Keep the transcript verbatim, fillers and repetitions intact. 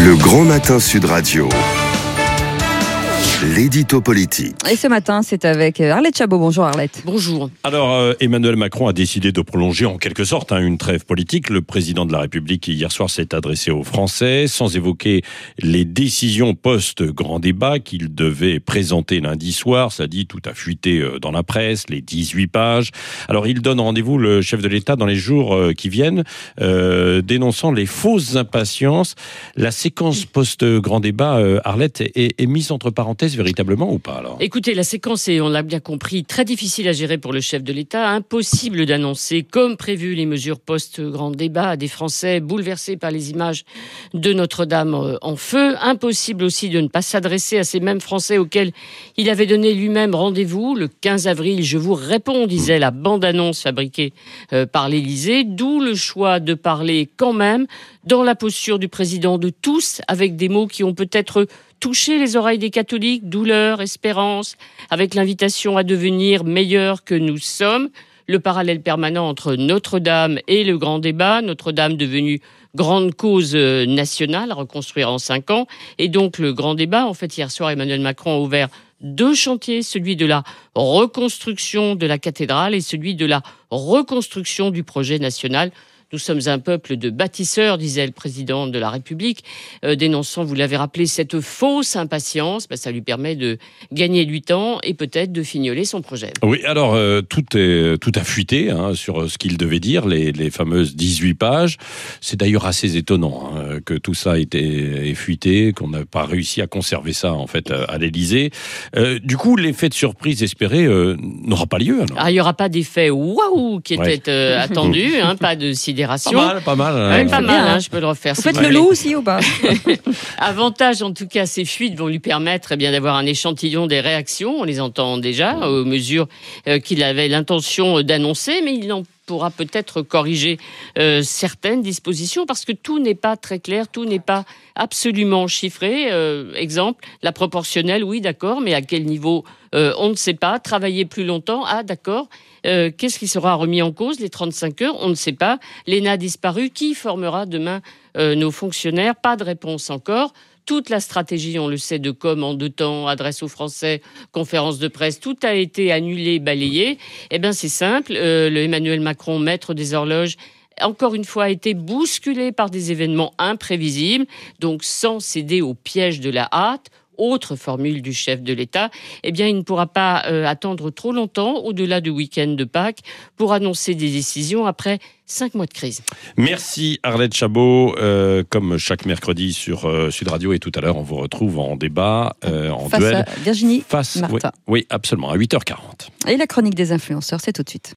Le Grand Matin Sud Radio. L'édito politique. Et ce matin, c'est avec Arlette Chabot. Bonjour Arlette. Bonjour. Alors, euh, Emmanuel Macron a décidé de prolonger en quelque sorte hein, une trêve politique. Le président de la République, hier soir, s'est adressé aux Français sans évoquer les décisions post-grand débat qu'il devait présenter lundi soir. Ça dit, tout a fuité euh, dans la presse, les dix-huit pages. Alors, il donne rendez-vous, le chef de l'État, dans les jours euh, qui viennent, euh, dénonçant les fausses impatiences. La séquence post-grand débat, euh, Arlette, est, est mise entre parenthèses véritablement ou pas alors ? Écoutez, la séquence est, on l'a bien compris, très difficile à gérer pour le chef de l'État. Impossible d'annoncer, comme prévu, les mesures post-grand débat à des Français bouleversés par les images de Notre-Dame en feu. Impossible aussi de ne pas s'adresser à ces mêmes Français auxquels il avait donné lui-même rendez-vous. Le quinze avril, je vous réponds, disait la bande-annonce fabriquée par l'Élysée. D'où le choix de parler quand même dans la posture du président de tous, avec des mots qui ont peut-être touché les oreilles des catholiques, douleur, espérance, avec l'invitation à devenir meilleurs que nous sommes. Le parallèle permanent entre Notre-Dame et le grand débat, Notre-Dame devenue grande cause nationale à reconstruire en cinq ans, et donc le grand débat. En fait, hier soir, Emmanuel Macron a ouvert deux chantiers, celui de la reconstruction de la cathédrale et celui de la reconstruction du projet national. Nous sommes un peuple de bâtisseurs, disait le président de la République, euh, dénonçant, vous l'avez rappelé, cette fausse impatience. Ben, ça lui permet de gagner du temps et peut-être de fignoler son projet. Oui, alors euh, tout, est, tout a fuité hein, sur ce qu'il devait dire, les, les fameuses dix-huit pages. C'est d'ailleurs assez étonnant hein, que tout ça ait été ait fuité, qu'on n'a pas réussi à conserver ça en fait à l'Élysée. Euh, du coup, l'effet de surprise espéré euh, n'aura pas lieu. Alors. Ah, il n'y aura pas d'effet waouh qui était ouais. euh, attendu, hein, pas de sidération. Pas mal, pas mal. Ouais, pas mal, hein, je peux le refaire. Vous faites le loup aussi ou pas ? Avantage, en tout cas, ces fuites vont lui permettre eh bien, d'avoir un échantillon des réactions. On les entend déjà, aux mesures euh, qu'il avait l'intention d'annoncer, mais il n'en pourra peut-être corriger euh, certaines dispositions parce que tout n'est pas très clair, tout n'est pas absolument chiffré. Euh, exemple, la proportionnelle, oui, d'accord, mais à quel niveau euh, on ne sait pas. Travailler plus longtemps, ah, d'accord. Euh, qu'est-ce qui sera remis en cause, les trente-cinq heures, on ne sait pas. L'E N A disparu, qui formera demain euh, nos fonctionnaires ? Pas de réponse encore. Toute la stratégie, on le sait, de com en deux temps, adresse aux Français, conférence de presse, tout a été annulé, balayé. Eh bien, c'est simple. Euh, le Emmanuel Macron, maître des horloges, encore une fois, a été bousculé par des événements imprévisibles, donc sans céder au piège de la hâte. Autre formule du chef de l'État, eh bien, il ne pourra pas euh, attendre trop longtemps, au-delà du week-end de Pâques, pour annoncer des décisions après cinq mois de crise. Merci Arlette Chabot, euh, comme chaque mercredi sur euh, Sud Radio, et tout à l'heure, on vous retrouve en débat, euh, en face duel. À Virginie face, Martin. Oui, oui, absolument, à huit heures quarante. Et la chronique des influenceurs, c'est tout de suite.